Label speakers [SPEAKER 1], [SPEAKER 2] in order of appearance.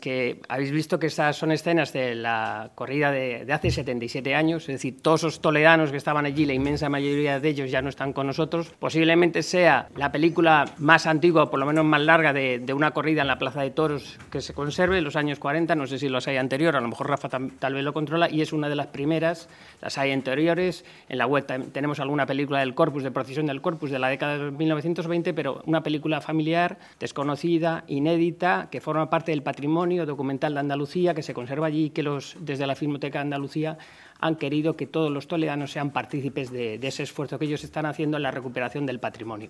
[SPEAKER 1] que habéis visto que estas son escenas de la corrida de hace 77 años, es decir, todos esos toledanos que estaban allí, la inmensa mayoría de ellos ya no están con nosotros. Posiblemente sea la película más antigua, o por lo menos más larga, de una corrida en la Plaza de Toros que se conserve, en los años 40, no sé si los hay anterior, a lo mejor Rafa tal vez lo controla, y es una de las primeras, las hay anteriores. En la web tenemos alguna película del Corpus, de procesión del Corpus, de la década de 1920, pero una película familiar, desconocida, inédita, que forma parte del patrimonio documental de Andalucía, que se conserva allí y que desde la Filmoteca de Andalucía han querido que todos los toledanos sean partícipes de ese esfuerzo que ellos están haciendo en la recuperación del patrimonio.